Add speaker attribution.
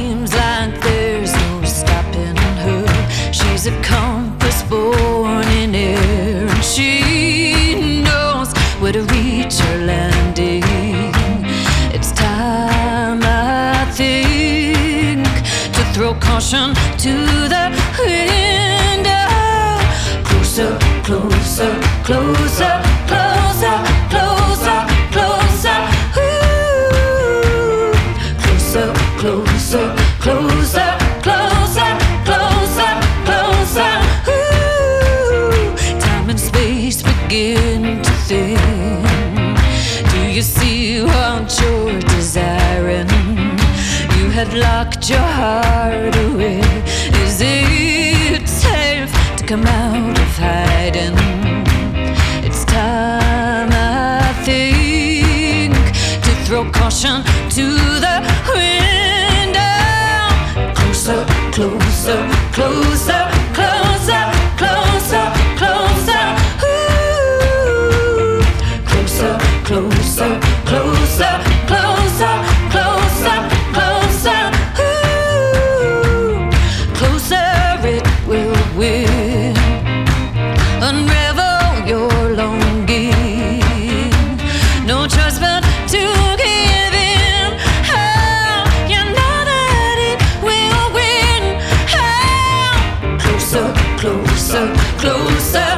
Speaker 1: seems like there's no stopping her. She's a compass born in air, and she knows where to reach her landing. It's time, I think, to throw caution to the wind. Closer, closer, closer, closer, closer, closer. Ooh. Closer, closer, closer, closer, closer, closer. Ooh. Time and space begin to thin. Do you see what you're desiring? You had locked your heart away. Is it safe to come out of hiding? It's time, I think, to throw caution to the wind. Closer, closer, closer, closer, closer, closer. Ooh. Closer, closer, closer, closer, closer, closer. Ooh. Closer, it will win. Unravel your longing. No choice but to give in. Oh, you know that it will win. Oh. Closer, closer, closer.